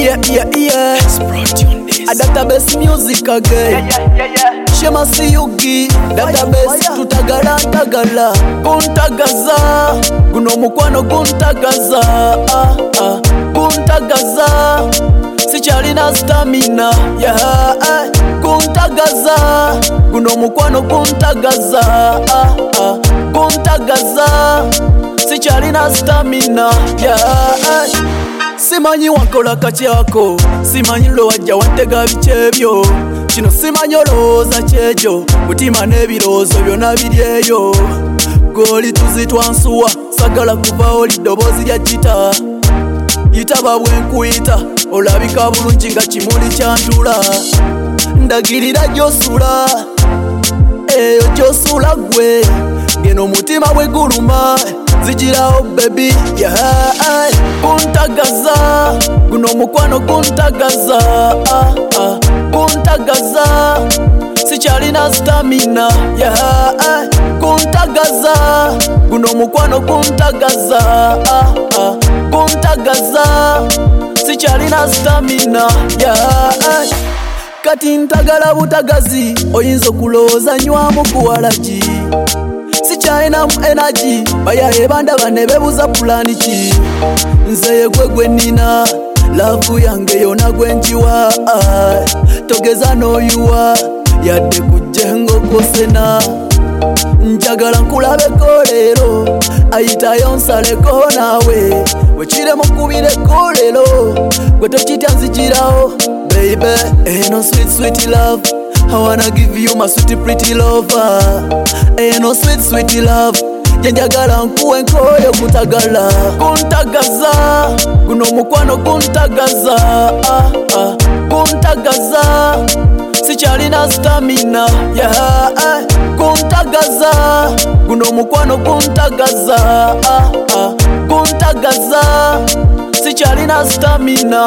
Yeah. A database music again. Shema Siyugi, database tutagala guntagaza, guno mukwano guntagaza, guntagaza, sichalina stamina, guntagaza, guno mukwano guntagaza, guntagaza, sichalina stamina, simanyi wakola kakyako, simanyi lo wajja wantega bikyebyo, kino simanyi olowooza kyekyo, mutima n'ebirowoozo byonna biryeyo, goli tuzitwa nsuwa, sagala kuva oli ddoboozi lya gita, yitaba bwe nkuyita, olabika bulungi nga kimuli kyantula, ndagirira gy'osula, eyo gy'osula gwe, ngeno omutima bwe guluma, zijirawo baby, guntagaza, guno mukwano guntagaza, guntagaza, sichalina stamina, guntagaza, guno mukwano guntagaza, guntagaza, sichalina stamina, kati ntagala butagazi, oyinza okulowooza nywamu kuwalagi, sikyalinamu energy, bayaye bandaba ne bebuza pulani ki, nze yegwe gwe nina, laavu yange yona gwe njiwa, togeza n'oyuwa, yadde kujje ng'okosena, njagala nkulabeko leero, ayitayo nsaleko naawe, wekire mukubireko leero, gwe tokitya nzigirawo, baby, eno sweet love, I wanna give you my sweet pretty lover, eno sweet love, jenjagala nkuwe nkoyo kutagala, guntagaza, guno mukwano guntagaza, guntagaza, sikyalina stamina, guntagaza, guno mukwano guntagaza, guntagaza, sikyalina stamina,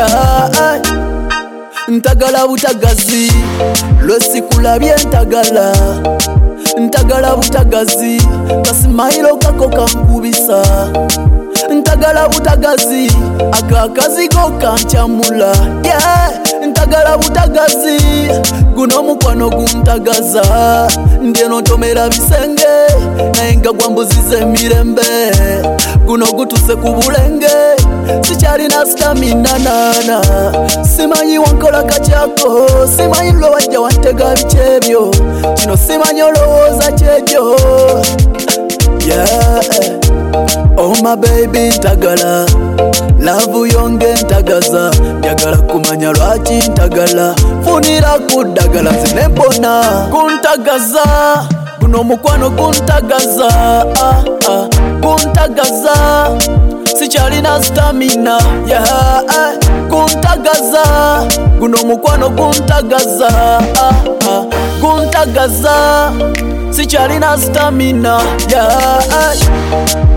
ntagala butagazi, lwesikulabye ntagala, ntagala butagazi, kasimayiro kako kankubisa, ntagala butagazi, akakazigo kankyamula, ntagala butagazi, guno mukwano guntagaza, ndyeno tomera bisenge, naye nga gwambuziza emirembe, guno gutuse ku bulenge, sikyalina stamina nana, simanyi wankola kakyako, simanyi lwe wajja wantega bikyebyo, kino simanyi olowooza kyekyo, oh my baby ntagala, laavu yonge ntagaza, njagala kumanya lwaki ntagala, funira kuddagala nze ne mpona, guntagaza, guno mukwano guntagaza, guntagaza, sikyalina stamina, guntagaza, guno mukwano guntagaza, guntagaza, sikyalina stamina,